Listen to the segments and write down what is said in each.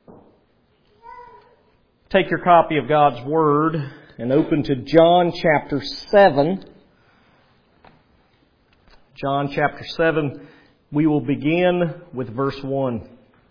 Take your copy of God's Word and open to John chapter 7. John chapter 7, we will begin with verse 1.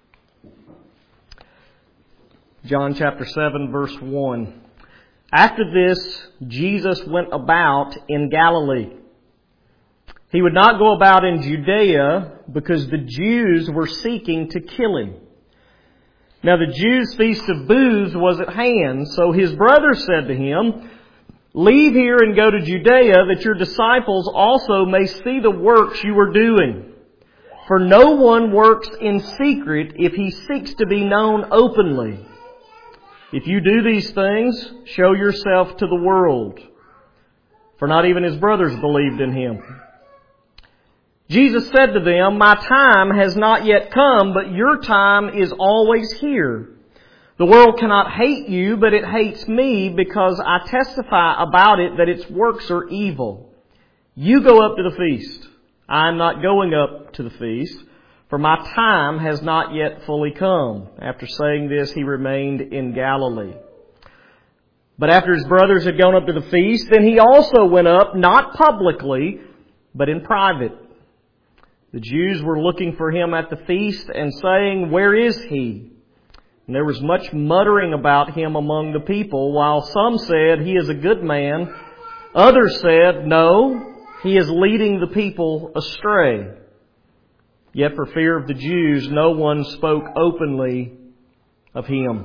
John chapter 7, verse 1. After this, Jesus went about in Galilee. He would not go about in Judea because the Jews were seeking to kill Him. Now the Jews' feast of booths was at hand, so His brothers said to Him, "Leave here and go to Judea, that your disciples also may see the works you are doing. For no one works in secret if he seeks to be known openly. If you do these things, show yourself to the world." For not even His brothers believed in Him. Jesus said to them, "My time has not yet come, but your time is always here. The world cannot hate you, but it hates me because I testify about it that its works are evil. You go up to the feast. I am not going up to the feast, for my time has not yet fully come." After saying this, He remained in Galilee. But after His brothers had gone up to the feast, then He also went up, not publicly, but in private. The Jews were looking for Him at the feast and saying, "Where is He?" And there was much muttering about Him among the people, while some said, "He is a good man." Others said, "No, He is leading the people astray." Yet for fear of the Jews, no one spoke openly of Him.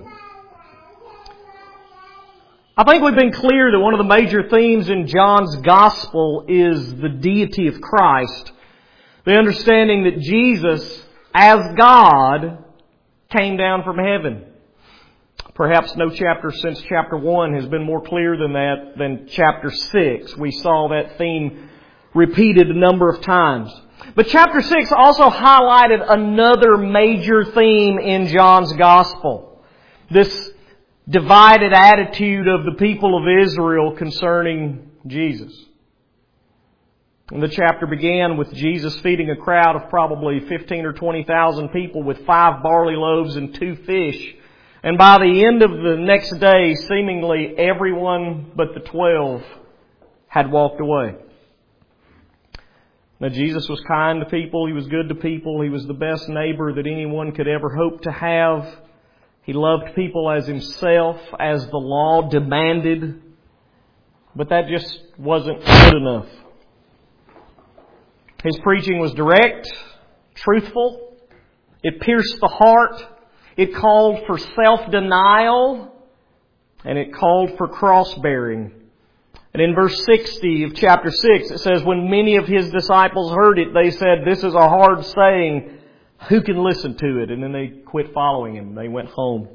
I think we've been clear that one of the major themes in John's Gospel is the deity of Christ. The understanding that Jesus, as God, came down from heaven. Perhaps no chapter since chapter 1 has been more clear than that than chapter 6. We saw that theme repeated a number of times. But chapter 6 also highlighted another major theme in John's Gospel. This divided attitude of the people of Israel concerning Jesus. And the chapter began with Jesus feeding a crowd of probably 15 or 20,000 people with 5 barley loaves and 2 fish. And by the end of the next day, seemingly everyone but the 12 had walked away. Now Jesus was kind to people. He was good to people. He was the best neighbor that anyone could ever hope to have. He loved people as Himself, as the law demanded. But that just wasn't good enough. His preaching was direct, truthful. It pierced the heart. It called for self-denial. And it called for cross-bearing. And in verse 60 of chapter 6, it says, "When many of His disciples heard it, they said, 'This is a hard saying. Who can listen to it?' And then they quit following Him. They went home."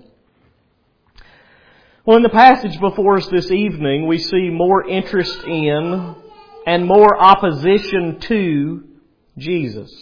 Well, in the passage before us this evening, we see more interest in and more opposition to Jesus.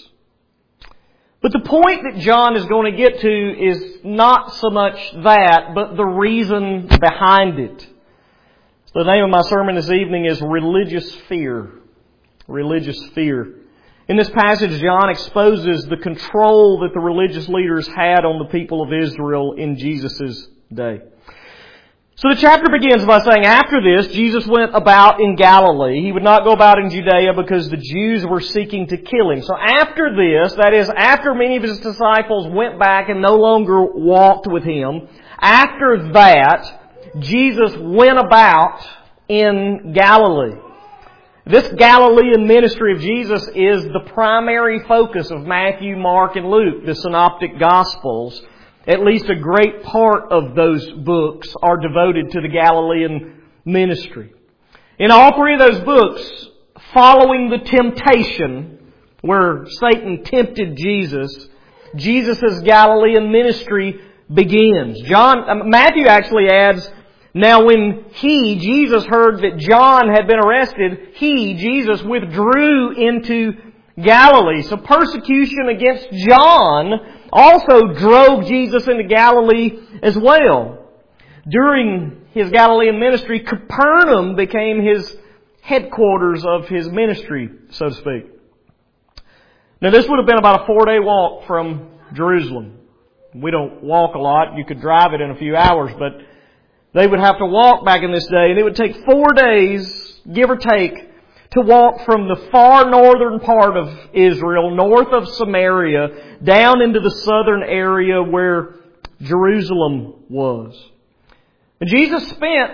But the point that John is going to get to is not so much that, but the reason behind it. So the name of my sermon this evening is Religious Fear. Religious fear. In this passage, John exposes the control that the religious leaders had on the people of Israel in Jesus' day. So the chapter begins by saying, after this, Jesus went about in Galilee. He would not go about in Judea because the Jews were seeking to kill Him. So after this, that is, after many of His disciples went back and no longer walked with Him, after that, Jesus went about in Galilee. This Galilean ministry of Jesus is the primary focus of Matthew, Mark, and Luke, the Synoptic Gospels. At least a great part of those books are devoted to the Galilean ministry. In all 3 of those books, following the temptation, where Satan tempted Jesus, Jesus' Galilean ministry begins. Matthew actually adds, "Now when Jesus, heard that John had been arrested, Jesus, withdrew into Galilee." So persecution against John also drove Jesus into Galilee as well. During His Galilean ministry, Capernaum became His headquarters of His ministry, so to speak. Now this would have been about a 4-day walk from Jerusalem. We don't walk a lot. You could drive it in a few hours, but they would have to walk back in this day, and it would take 4 days, give or take, to walk from the far northern part of Israel, north of Samaria, down into the southern area where Jerusalem was. And Jesus spent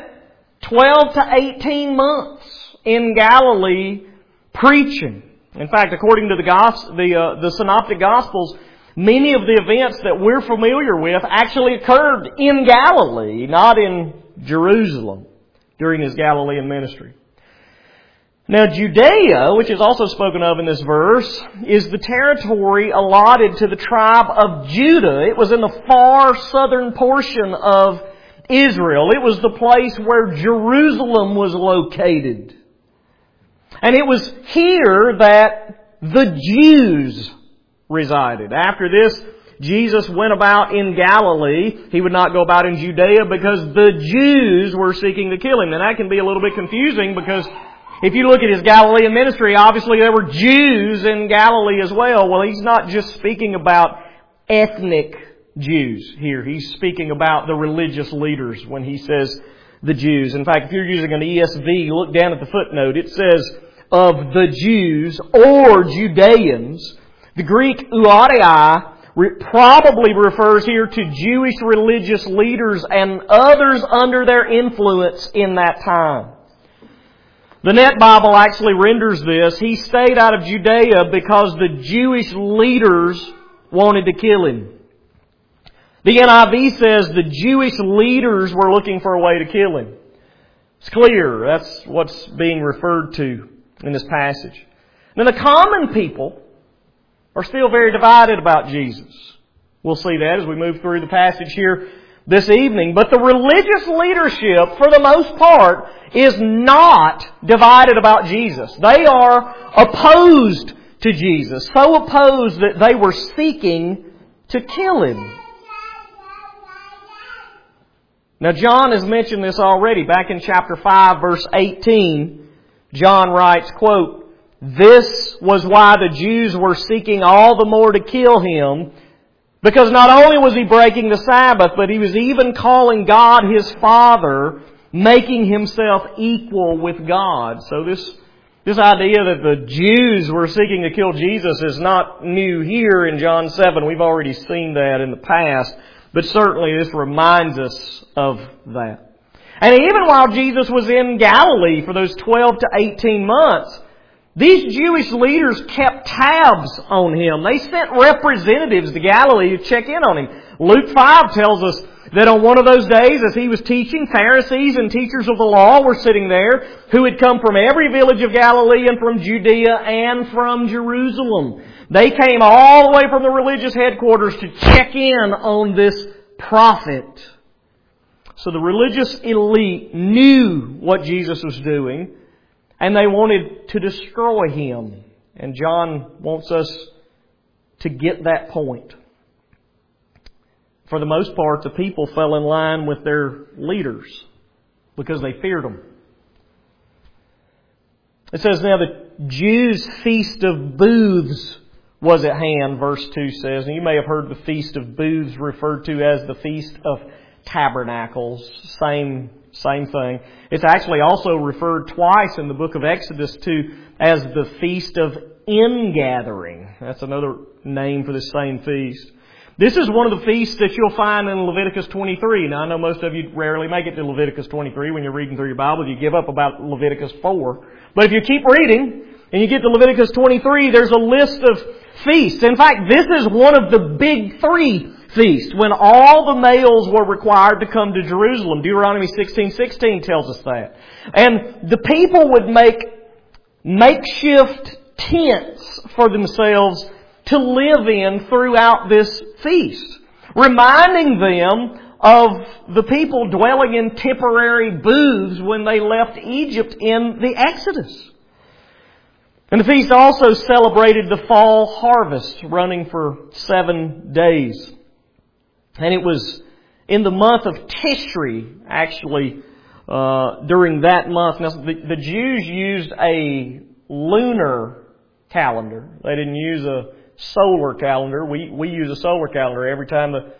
12 to 18 months in Galilee preaching. In fact, according to the Synoptic Gospels, many of the events that we're familiar with actually occurred in Galilee, not in Jerusalem, during His Galilean ministry. Now, Judea, which is also spoken of in this verse, is the territory allotted to the tribe of Judah. It was in the far southern portion of Israel. It was the place where Jerusalem was located. And it was here that the Jews resided. After this, Jesus went about in Galilee. He would not go about in Judea because the Jews were seeking to kill Him. And that can be a little bit confusing because if you look at His Galilean ministry, obviously there were Jews in Galilee as well. Well, He's not just speaking about ethnic Jews here. He's speaking about the religious leaders when He says the Jews. In fact, if you're using an ESV, look down at the footnote. It says, of the Jews or Judeans. The Greek ouarei probably refers here to Jewish religious leaders and others under their influence in that time. The Net Bible actually renders this, He stayed out of Judea because the Jewish leaders wanted to kill Him. The NIV says the Jewish leaders were looking for a way to kill Him. It's clear that's what's being referred to in this passage. Now, the common people are still very divided about Jesus. We'll see that as we move through the passage here this evening. But the religious leadership, for the most part, is not divided about Jesus. They are opposed to Jesus. So opposed that they were seeking to kill Him. Now, John has mentioned this already. Back in chapter 5, verse 18, John writes, quote, "This was why the Jews were seeking all the more to kill Him, because not only was He breaking the Sabbath, but He was even calling God His Father, making Himself equal with God." So this idea that the Jews were seeking to kill Jesus is not new here in John 7. We've already seen that in the past. But certainly this reminds us of that. And even while Jesus was in Galilee for those 12 to 18 months, these Jewish leaders kept tabs on Him. They sent representatives to Galilee to check in on Him. Luke 5 tells us that on one of those days, as He was teaching, Pharisees and teachers of the law were sitting there who had come from every village of Galilee and from Judea and from Jerusalem. They came all the way from the religious headquarters to check in on this prophet. So the religious elite knew what Jesus was doing, and they wanted to destroy Him. And John wants us to get that point. For the most part, the people fell in line with their leaders because they feared them. It says, "Now the Jews' feast of booths was at hand," verse 2 says. And you may have heard the Feast of Booths referred to as the Feast of Tabernacles. Same thing. It's actually also referred twice in the book of Exodus to as the Feast of Ingathering. That's another name for the same feast. This is one of the feasts that you'll find in Leviticus 23. Now, I know most of you rarely make it to Leviticus 23 when you're reading through your Bible. You give up about Leviticus 4. But if you keep reading and you get to Leviticus 23, there's a list of feasts. In fact, this is one of the big three feasts when all the males were required to come to Jerusalem. Deuteronomy 16:16 tells us that. And the people would make makeshift tents for themselves to live in throughout this feast, reminding them of the people dwelling in temporary booths when they left Egypt in the Exodus. And the feast also celebrated the fall harvest, running for 7 days. And it was in the month of Tishri, actually, during that month. Now, the Jews used a lunar calendar. They didn't use a solar calendar. We use a solar calendar. Every time the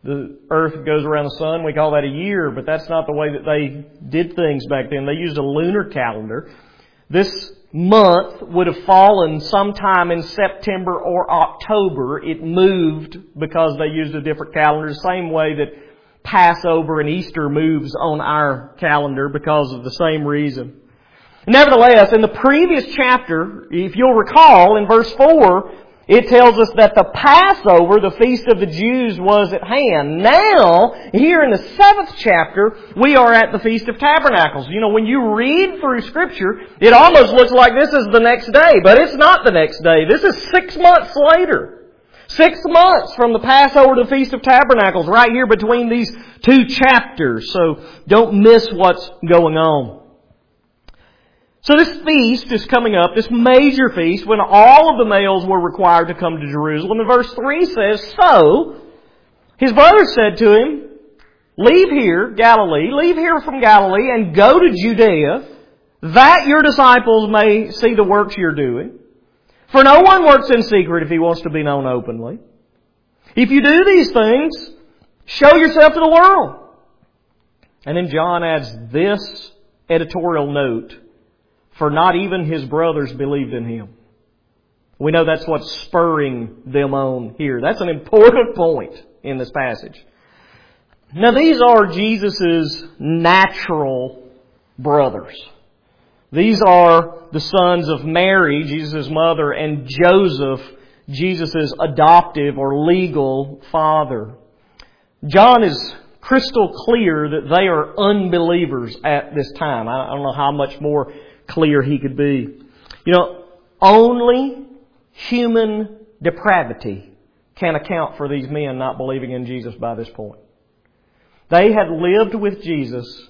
the earth goes around the sun. We call that a year, but that's not the way that they did things back then. They used a lunar calendar. This month would have fallen sometime in September or October. It moved because they used a different calendar, the same way that Passover and Easter moves on our calendar because of the same reason. Nevertheless, in the previous chapter, if you'll recall, in verse 4, it tells us that the Passover, the feast of the Jews, was at hand. Now, here in the 7th chapter, we are at the Feast of Tabernacles. You know, when you read through Scripture, it almost looks like this is the next day, but it's not the next day. This is 6 months later. 6 months from the Passover to the Feast of Tabernacles, right here between these two chapters. So don't miss what's going on. So this feast is coming up, this major feast, when all of the males were required to come to Jerusalem. And verse 3 says, "So his brothers said to him, leave here from Galilee, and go to Judea, that your disciples may see the works you're doing. For no one works in secret if he wants to be known openly. If you do these things, show yourself to the world." And then John adds this editorial note, "For not even his brothers believed in him." We know that's what's spurring them on here. That's an important point in this passage. Now these are Jesus' natural brothers. These are the sons of Mary, Jesus' mother, and Joseph, Jesus' adoptive or legal father. John is crystal clear that they are unbelievers at this time. I don't know how much more clear he could be. You know, only human depravity can account for these men not believing in Jesus by this point. They had lived with Jesus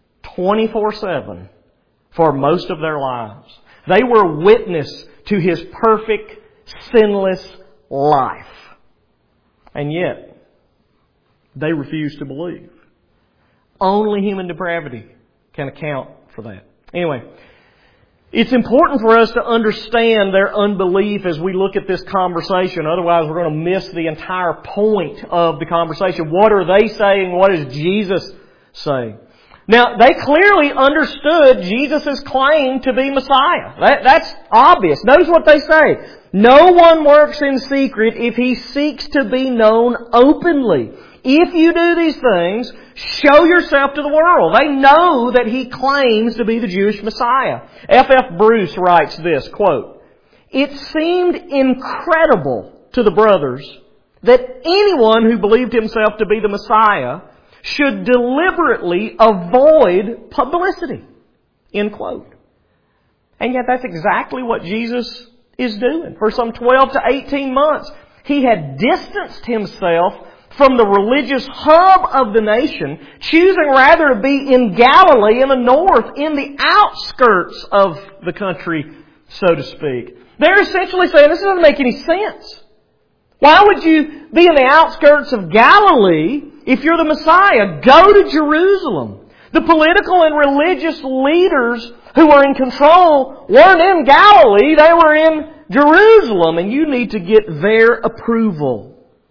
24/7 for most of their lives. They were witness to His perfect, sinless life. And yet, they refused to believe. Only human depravity can account for that. Anyway, it's important for us to understand their unbelief as we look at this conversation. Otherwise, we're going to miss the entire point of the conversation. What are they saying? What is Jesus saying? Now, they clearly understood Jesus' claim to be Messiah. That's obvious. Notice what they say. No one works in secret if he seeks to be known openly. If you do these things, show yourself to the world. They know that he claims to be the Jewish Messiah. F.F. Bruce writes this, quote, "It seemed incredible to the brothers that anyone who believed himself to be the Messiah should deliberately avoid publicity." End quote. And yet that's exactly what Jesus is doing. For some 12 to 18 months, He had distanced Himself from the religious hub of the nation, choosing rather to be in Galilee in the north, in the outskirts of the country, so to speak. They're essentially saying, this doesn't make any sense. Why would you be in the outskirts of Galilee if you're the Messiah? Go to Jerusalem. The political and religious leaders who were in control weren't in Galilee, they were in Jerusalem, and you need to get their approval.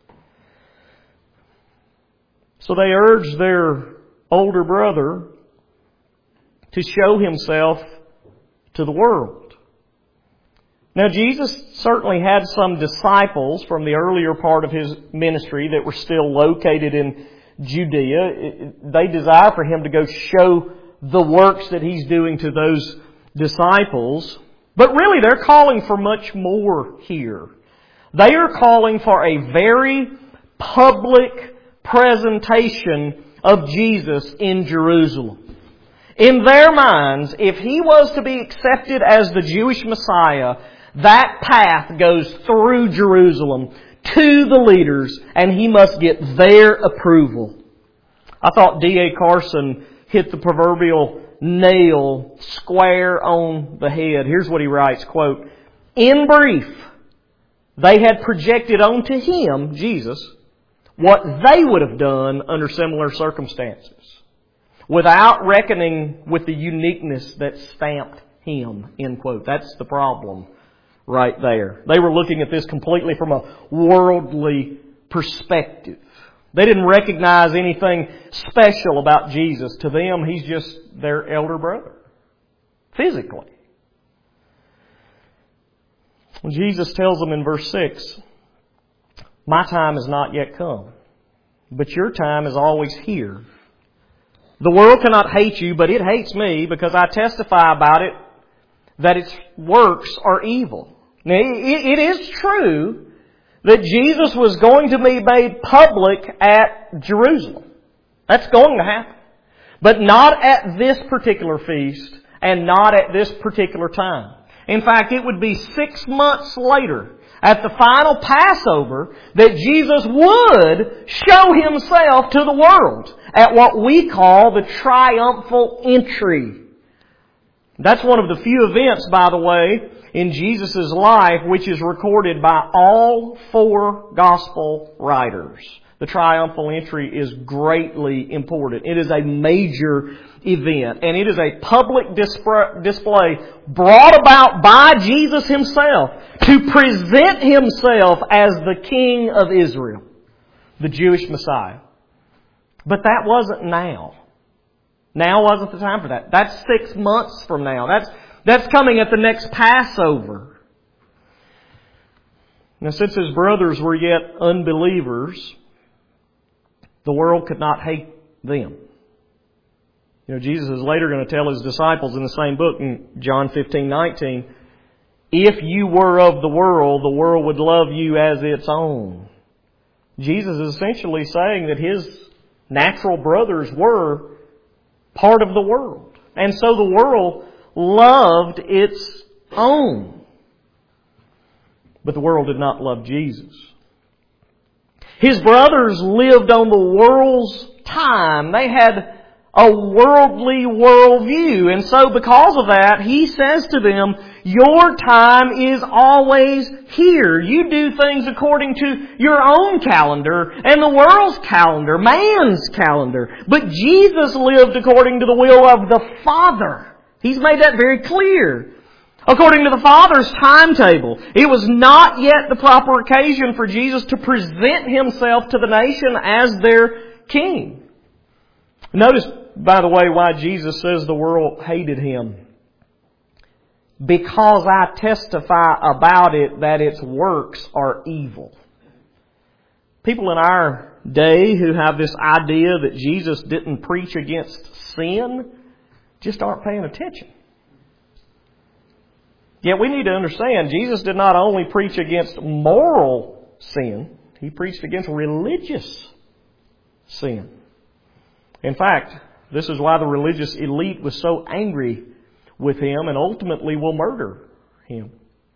So they urged their older brother to show himself to the world. Now Jesus certainly had some disciples from the earlier part of His ministry that were still located in Judea. They desire for Him to go show the works that He's doing to those disciples. But really they're calling for much more here. They are calling for a very public presentation of Jesus in Jerusalem. In their minds, if He was to be accepted as the Jewish Messiah, that path goes through Jerusalem to the leaders, and He must get their approval. I thought D.A. Carson hit the proverbial nail square on the head. Here's what he writes, quote, "In brief, they had projected onto Him, Jesus, what they would have done under similar circumstances, without reckoning with the uniqueness that stamped Him." End quote. That's the problem right there. They were looking at this completely from a worldly perspective. They didn't recognize anything special about Jesus. To them, He's just their elder brother, physically. When Jesus tells them in verse 6, "My time has not yet come, but your time is always here. The world cannot hate you, but it hates me because I testify about it that its works are evil." Now, it is true that Jesus was going to be made public at Jerusalem. That's going to happen. But not at this particular feast and not at this particular time. In fact, it would be 6 months later, at the final Passover, that Jesus would show Himself to the world at what we call the triumphal entry. That's one of the few events, by the way, in Jesus' life which is recorded by all 4 Gospel writers. The triumphal entry is greatly important. It is a major event, and it is a public display brought about by Jesus Himself to present Himself as the King of Israel, the Jewish Messiah. But that wasn't now. Now wasn't the time for that. That's 6 months from now. That's coming at the next Passover. Now, since His brothers were yet unbelievers, the world could not hate them. You know, Jesus is later going to tell His disciples in the same book in John 15:19, "If you were of the world would love you as its own." Jesus is essentially saying that His natural brothers were part of the world. And so the world loved its own. But the world did not love Jesus. His brothers lived on the world's time. They had a worldly worldview. And so because of that, He says to them, your time is always here. You do things according to your own calendar and the world's calendar, man's calendar. But Jesus lived according to the will of the Father. He's made that very clear. According to the Father's timetable. It was not yet the proper occasion for Jesus to present Himself to the nation as their King. Notice, by the way, why Jesus says the world hated Him. Because I testify about it that its works are evil. People in our day who have this idea that Jesus didn't preach against sin just aren't paying attention. Yet we need to understand, Jesus did not only preach against moral sin, He preached against religious sin. In fact, this is why the religious elite was so angry with Him and ultimately will murder Him.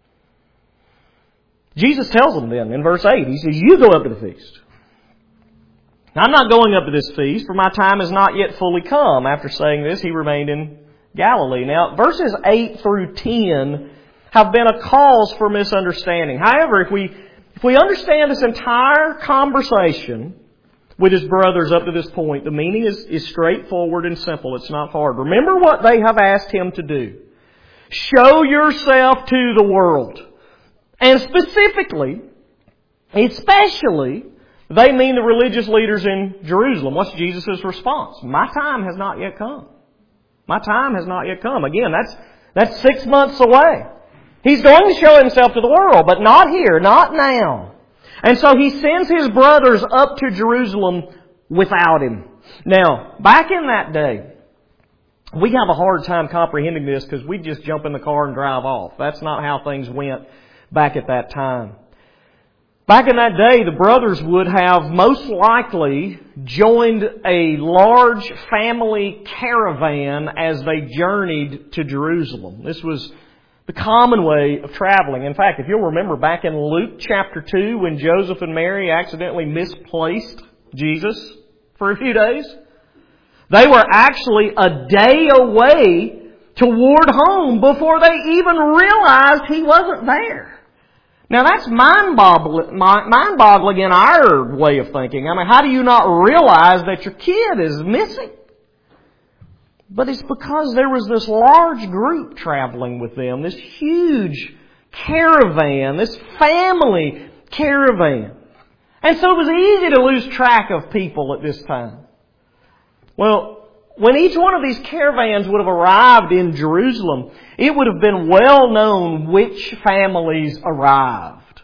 Jesus tells them then in verse 8, He says, you go up to the feast. Now, I'm not going up to this feast, for my time has not yet fully come. After saying this, He remained in Galilee. Now, verses 8 through 10 have been a cause for misunderstanding. However, if we understand this entire conversation with His brothers up to this point, the meaning is straightforward and simple. It's not hard. Remember what they have asked Him to do. Show yourself to the world. And specifically, especially, they mean the religious leaders in Jerusalem. What's Jesus' response? My time has not yet come. My time has not yet come. Again, that's 6 months away. He's going to show Himself to the world, but not here, not now. And so He sends His brothers up to Jerusalem without Him. Now, back in that day, we have a hard time comprehending this because we just jump in the car and drive off. That's not how things went back at that time. Back in that day, the brothers would have most likely joined a large family caravan as they journeyed to Jerusalem. This was the common way of traveling. In fact, if you'll remember back in Luke chapter 2 when Joseph and Mary accidentally misplaced Jesus for a few days, they were actually a day away toward home before they even realized He wasn't there. Now that's mind-boggling in our way of thinking. I mean, how do you not realize that your kid is missing? But it's because there was this large group traveling with them, this huge caravan, this family caravan. And so it was easy to lose track of people at this time. Well, when each one of these caravans would have arrived in Jerusalem, it would have been well known which families arrived.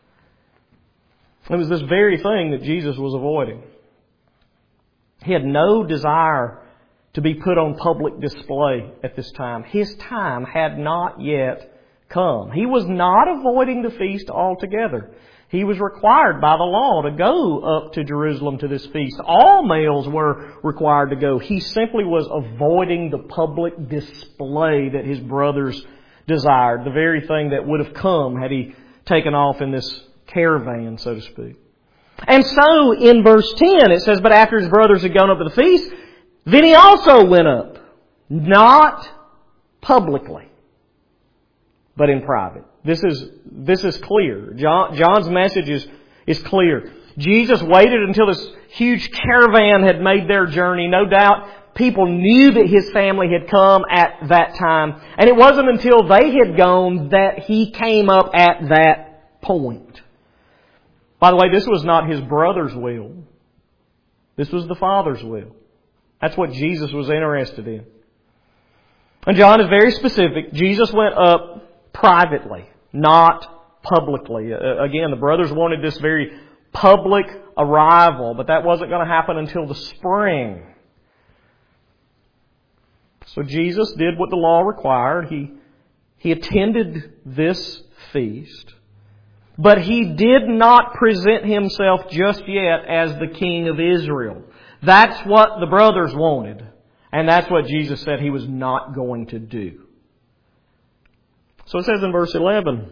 It was this very thing that Jesus was avoiding. He had no desire to be put on public display at this time. His time had not yet come. He was not avoiding the feast altogether. He was required by the law to go up to Jerusalem to this feast. All males were required to go. He simply was avoiding the public display that his brothers desired, the very thing that would have come had he taken off in this caravan, so to speak. And so in verse 10 it says, but after his brothers had gone up to the feast, then he also went up, not publicly, but in private. This is clear. John's message is clear. Jesus waited until this huge caravan had made their journey. No doubt people knew that his family had come at that time. And it wasn't until they had gone that he came up at that point. By the way, this was not his brother's will. This was the Father's will. That's what Jesus was interested in. And John is very specific. Jesus went up privately, not publicly. Again, the brothers wanted this very public arrival, but that wasn't going to happen until the spring. So Jesus did what the law required. He attended this feast. But He did not present Himself just yet as the King of Israel. That's what the brothers wanted. And that's what Jesus said He was not going to do. So it says in verse 11,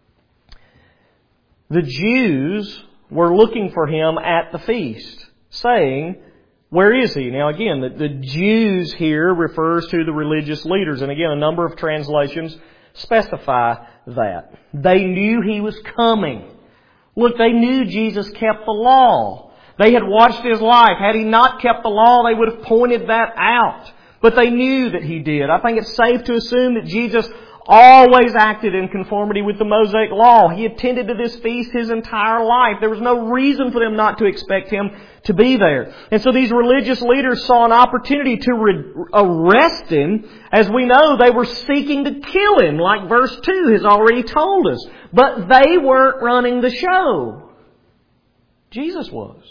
the Jews were looking for Him at the feast, saying, where is He? Now again, the Jews here refers to the religious leaders. And again, a number of translations specify that. They knew He was coming. Look, they knew Jesus kept the law. They had watched His life. Had He not kept the law, they would have pointed that out. But they knew that He did. I think it's safe to assume that Jesus always acted in conformity with the Mosaic law. He attended to this feast His entire life. There was no reason for them not to expect Him to be there. And so these religious leaders saw an opportunity to arrest Him. As we know, they were seeking to kill Him, like verse 2 has already told us. But they weren't running the show. Jesus was.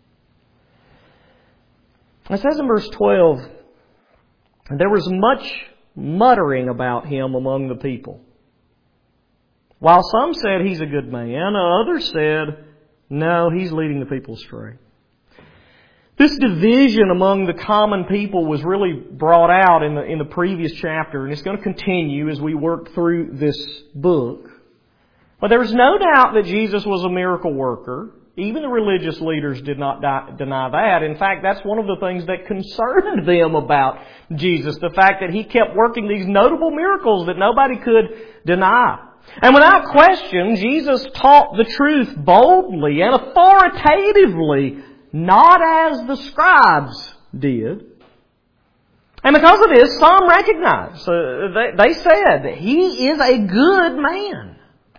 It says in verse 12, there was much muttering about Him among the people. While some said He's a good man, others said, no, He's leading the people astray. This division among the common people was really brought out in the previous chapter, and it's going to continue as we work through this book. But there was no doubt that Jesus was a miracle worker. Even the religious leaders did not deny that. In fact, that's one of the things that concerned them about Jesus. The fact that He kept working these notable miracles that nobody could deny. And without question, Jesus taught the truth boldly and authoritatively, not as the scribes did. And because of this, some recognized. They said that He is a good man.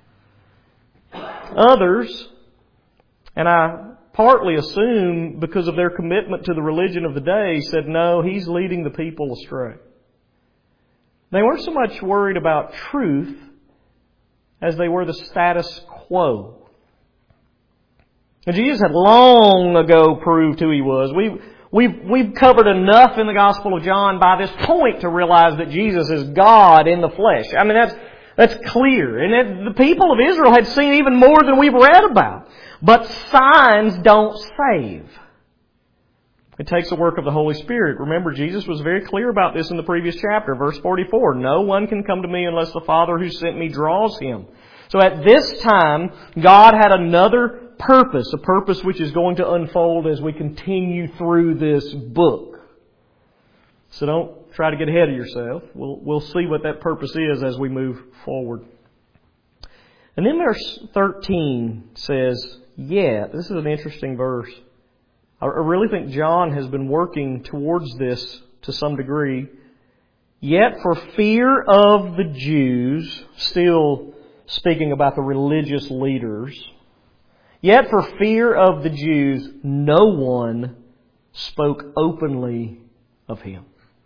Others, and I partly assume because of their commitment to the religion of the day, said, no, He's leading the people astray. They weren't so much worried about truth as they were the status quo. And Jesus had long ago proved who He was. We've covered enough in the Gospel of John by this point to realize that Jesus is God in the flesh. I mean, that's clear. And the people of Israel had seen even more than we've read about. But signs don't save. It takes the work of the Holy Spirit. Remember, Jesus was very clear about this in the previous chapter. Verse 44, no one can come to me unless the Father who sent me draws him. So at this time, God had another purpose, a purpose which is going to unfold as we continue through this book. So don't try to get ahead of yourself. We'll see what that purpose is as we move forward. And then verse 13 says, yet, this is an interesting verse. I really think John has been working towards this to some degree. Yet for fear of the Jews, still speaking about the religious leaders, Yet for fear of the Jews, no one spoke openly of Him.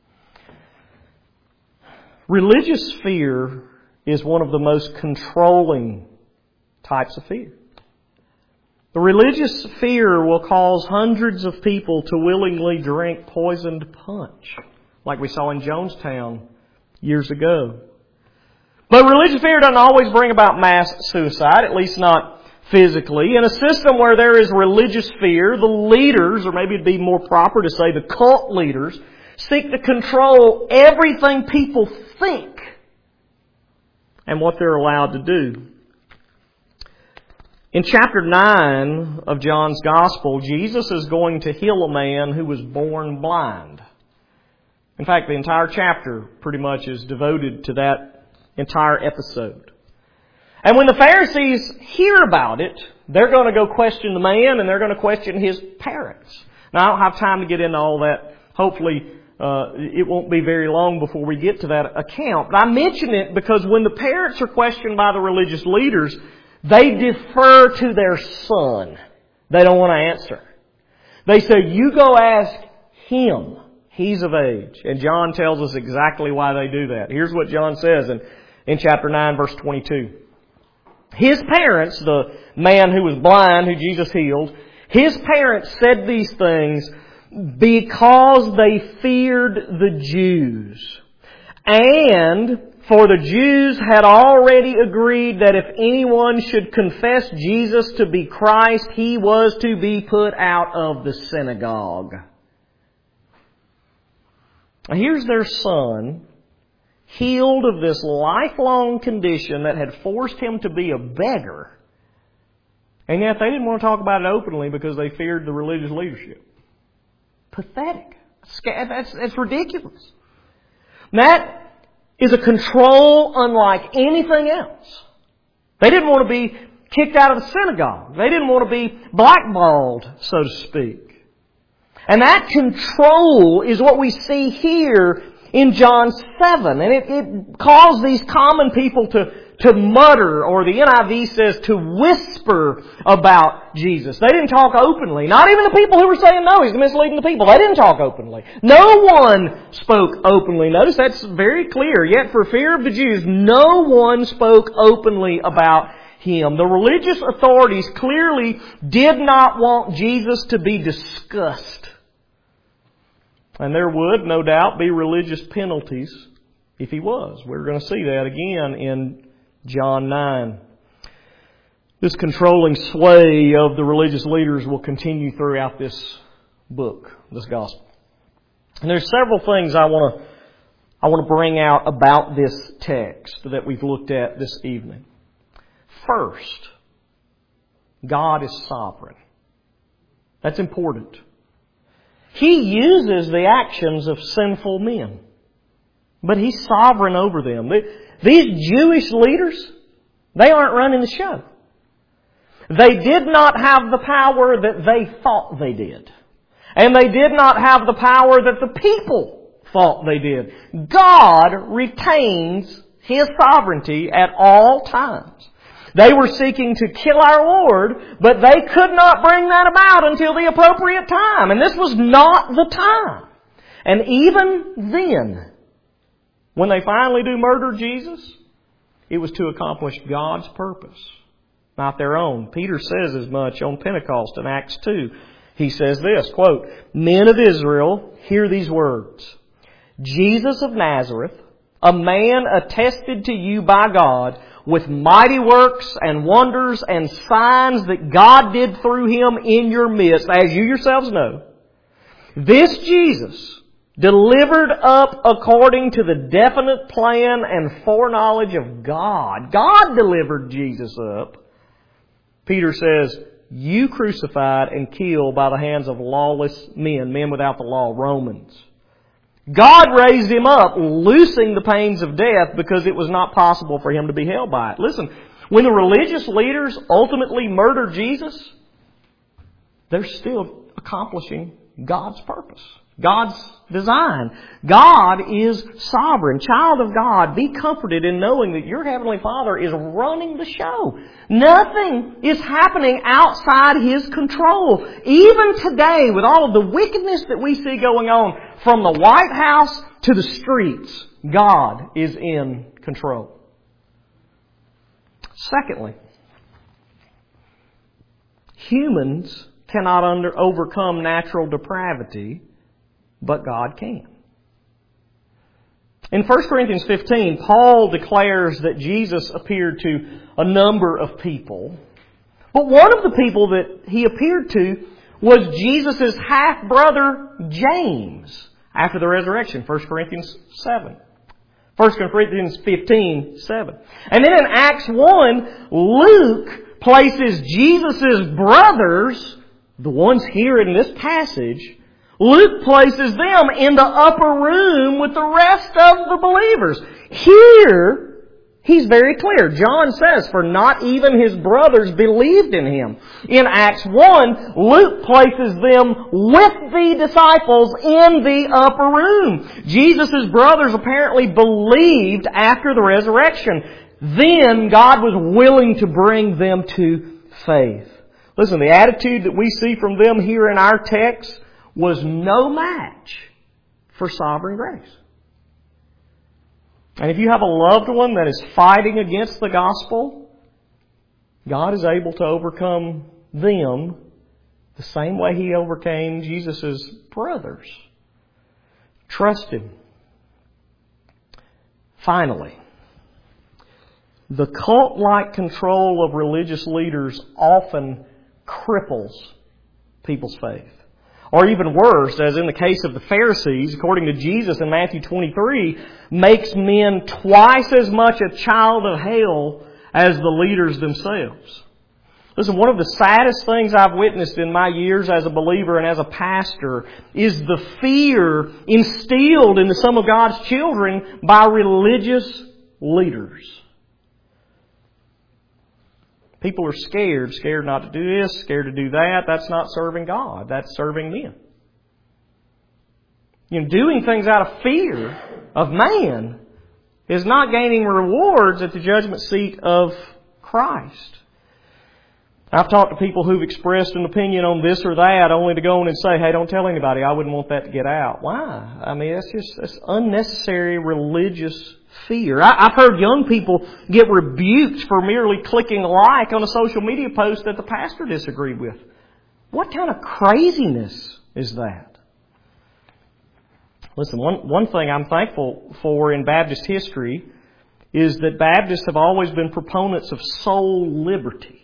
Religious fear is one of the most controlling types of fear. The religious fear will cause hundreds of people to willingly drink poisoned punch, like we saw in Jonestown years ago. But religious fear doesn't always bring about mass suicide, at least not physically. In a system where there is religious fear, the leaders, or maybe it'd be more proper to say the cult leaders, seek to control everything people think and what they're allowed to do. In chapter 9 of John's Gospel, Jesus is going to heal a man who was born blind. In fact, the entire chapter pretty much is devoted to that entire episode. And when the Pharisees hear about it, they're going to go question the man and they're going to question his parents. Now, I don't have time to get into all that. Hopefully, it won't be very long before we get to that account. But I mention it because when the parents are questioned by the religious leaders, they defer to their son. They don't want to answer. They say, you go ask him. He's of age. And John tells us exactly why they do that. Here's what John says in chapter 9, verse 22. His parents, the man who was blind, who Jesus healed, his parents said these things because they feared the Jews. And for the Jews had already agreed that if anyone should confess Jesus to be Christ, he was to be put out of the synagogue. Now here's their son, healed of this lifelong condition that had forced him to be a beggar. And yet they didn't want to talk about it openly because they feared the religious leadership. Pathetic. That's ridiculous. That is a control unlike anything else. They didn't want to be kicked out of the synagogue. They didn't want to be blackballed, so to speak. And that control is what we see here in John 7. And it caused these common people to mutter, or the NIV says to whisper about Jesus. They didn't talk openly. Not even the people who were saying, no, he's misleading the people. They didn't talk openly. No one spoke openly. Notice that's very clear. Yet for fear of the Jews, no one spoke openly about Him. The religious authorities clearly did not want Jesus to be discussed. And there would, no doubt, be religious penalties if He was. We're going to see that again in John 9. This controlling sway of the religious leaders will continue throughout this book, this gospel. And there's several things I want to bring out about this text that we've looked at this evening. First, God is sovereign. That's important. He uses the actions of sinful men, but He's sovereign over them. These Jewish leaders, they aren't running the show. They did not have the power that they thought they did. And they did not have the power that the people thought they did. God retains His sovereignty at all times. They were seeking to kill our Lord, but they could not bring that about until the appropriate time. And this was not the time. And even then, when they finally do murder Jesus, it was to accomplish God's purpose, not their own. Peter says as much on Pentecost in Acts 2. He says this, quote, "Men of Israel, hear these words. Jesus of Nazareth, a man attested to you by God with mighty works and wonders and signs that God did through Him in your midst, as you yourselves know. This Jesus, delivered up according to the definite plan and foreknowledge of God." God delivered Jesus up. Peter says, "You crucified and killed by the hands of lawless men without the law, Romans. God raised Him up, loosing the pains of death because it was not possible for Him to be held by it." Listen, when the religious leaders ultimately murder Jesus, they're still accomplishing God's purpose. God's design. God is sovereign. Child of God, be comforted in knowing that your Heavenly Father is running the show. Nothing is happening outside His control. Even today, with all of the wickedness that we see going on, from the White House to the streets, God is in control. Secondly, humans cannot overcome natural depravity, but God can. In 1 Corinthians 15, Paul declares that Jesus appeared to a number of people. But one of the people that He appeared to was Jesus' half-brother James after the resurrection. 1 Corinthians 7. 1 Corinthians 15, 7. And then in Acts 1, Luke places Jesus' brothers, the ones here in this passage, Luke places them in the upper room with the rest of the believers. Here, he's very clear. John says, for not even his brothers believed in Him. In Acts 1, Luke places them with the disciples in the upper room. Jesus' brothers apparently believed after the resurrection. Then God was willing to bring them to faith. Listen, the attitude that we see from them here in our text was no match for sovereign grace. And if you have a loved one that is fighting against the gospel, God is able to overcome them the same way He overcame Jesus' brothers. Trust Him. Finally, the cult-like control of religious leaders often cripples people's faith. Or even worse, as in the case of the Pharisees, according to Jesus in Matthew 23, makes men twice as much a child of hell as the leaders themselves. Listen, one of the saddest things I've witnessed in my years as a believer and as a pastor is the fear instilled into some of God's children by religious leaders. People are scared not to do this, scared to do that. That's not serving God. That's serving men. Doing things out of fear of man is not gaining rewards at the judgment seat of Christ. I've talked to people who've expressed an opinion on this or that only to go on and say, hey, don't tell anybody. I wouldn't want that to get out. Why? I mean, that's unnecessary religious fear. I've heard young people get rebuked for merely clicking like on a social media post that the pastor disagreed with. What kind of craziness is that? Listen, one thing I'm thankful for in Baptist history is that Baptists have always been proponents of soul liberty.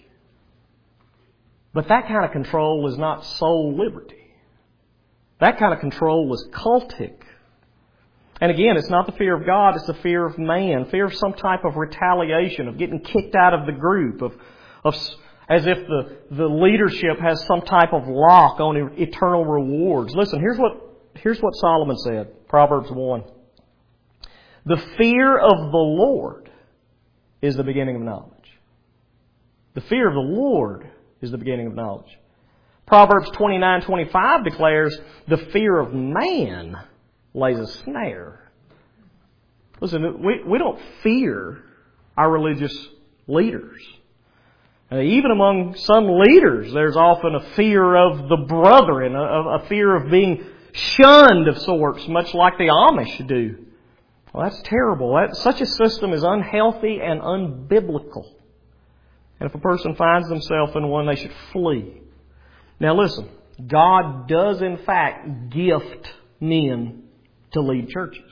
But that kind of control is not soul liberty. That kind of control is cultic. And again, it's not the fear of God, it's the fear of man. Fear of some type of retaliation, of getting kicked out of the group, of as if the leadership has some type of lock on eternal rewards. Listen, here's what Solomon said, Proverbs 1. The fear of the Lord is the beginning of knowledge. The fear of the Lord is the beginning of knowledge. Proverbs 29:25 declares, the fear of man lays a snare. Listen, we don't fear our religious leaders. Even among some leaders, there's often a fear of the brethren, a fear of being shunned of sorts, much like the Amish do. Well, that's terrible. Such a system is unhealthy and unbiblical. And if a person finds themselves in one, they should flee. Now listen, God does in fact gift men to lead churches.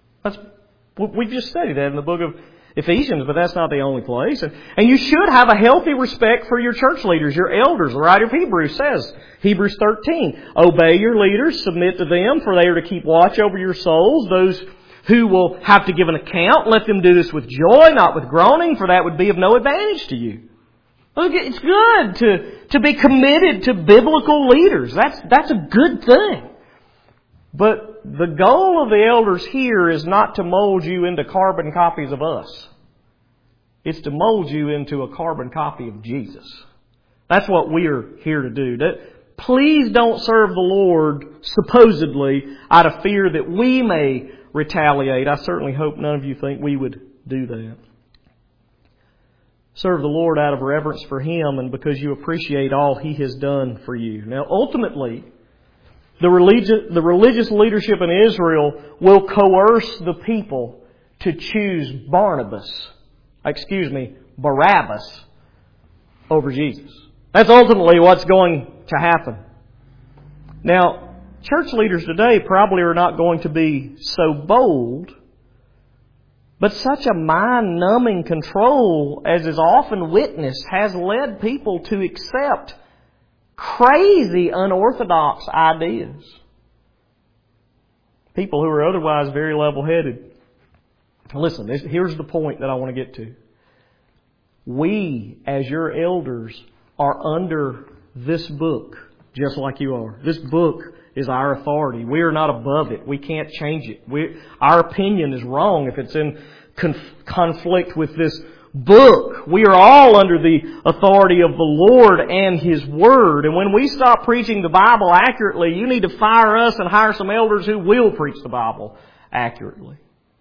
We just studied that in the book of Ephesians, but that's not the only place. And you should have a healthy respect for your church leaders, your elders. The writer of Hebrews says, Hebrews 13, obey your leaders, submit to them, for they are to keep watch over your souls. Those who will have to give an account, let them do this with joy, not with groaning, for that would be of no advantage to you. Look, it's good to be committed to biblical leaders. That's a good thing. But the goal of the elders here is not to mold you into carbon copies of us. It's to mold you into a carbon copy of Jesus. That's what we are here to do. Please don't serve the Lord, supposedly, out of fear that we may retaliate. I certainly hope none of you think we would do that. Serve the Lord out of reverence for Him and because you appreciate all He has done for you. Now, ultimately, the religious leadership in Israel will coerce the people to choose Barabbas over Jesus. That's ultimately what's going to happen. Now, church leaders today probably are not going to be so bold, but such a mind-numbing control, as is often witnessed, has led people to accept crazy, unorthodox ideas. People who are otherwise very level-headed. Listen, here's the point that I want to get to. We, as your elders, are under this book, just like you are. This book is our authority. We are not above it. We can't change it. Our opinion is wrong if it's in conflict with this book. We are all under the authority of the Lord and His Word. And when we stop preaching the Bible accurately, you need to fire us and hire some elders who will preach the Bible accurately.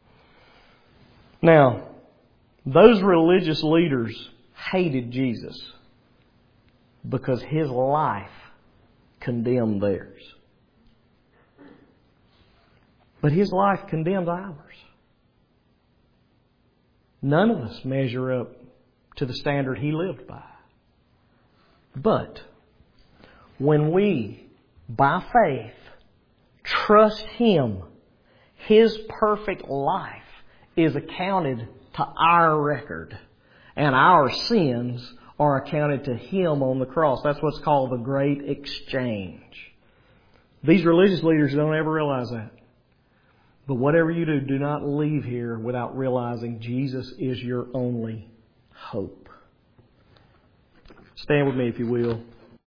Now, those religious leaders hated Jesus because His life condemned theirs. But His life condemns ours. None of us measure up to the standard He lived by. But when we, by faith, trust Him, His perfect life is accounted to our record, and our sins are accounted to Him on the cross. That's what's called the great exchange. These religious leaders don't ever realize that. But whatever you do, do not leave here without realizing Jesus is your only hope. Stand with me if you will.